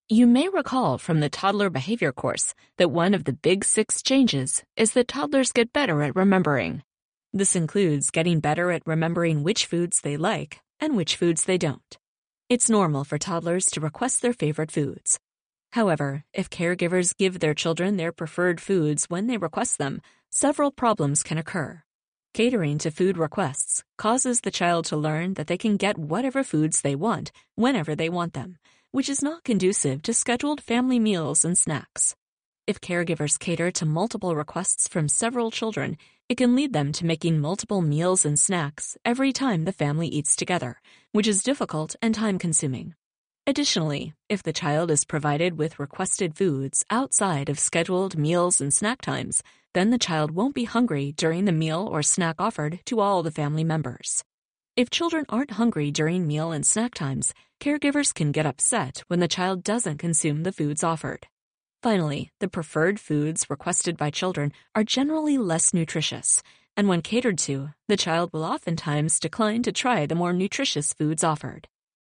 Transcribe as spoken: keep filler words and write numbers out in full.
You may recall from the toddler behavior course that one of the big six changes is that toddlers get better at remembering. This includes getting better at remembering which foods they like and which foods they don't. It's normal for toddlers to request their favorite foods. However, if caregivers give their children their preferred foods when they request them, several problems can occur. Catering to food requests causes the child to learn that they can get whatever foods they want whenever they want them, which is not conducive to scheduled family meals and snacks. If caregivers cater to multiple requests from several children, it can lead them to making multiple meals and snacks every time the family eats together, which is difficult and time-consuming. Additionally, if the child is provided with requested foods outside of scheduled meals and snack times, then the child won't be hungry during the meal or snack offered to all the family members. If children aren't hungry during meal and snack times, caregivers can get upset when the child doesn't consume the foods offered. Finally, the preferred foods requested by children are generally less nutritious, and when catered to, the child will oftentimes decline to try the more nutritious foods offered.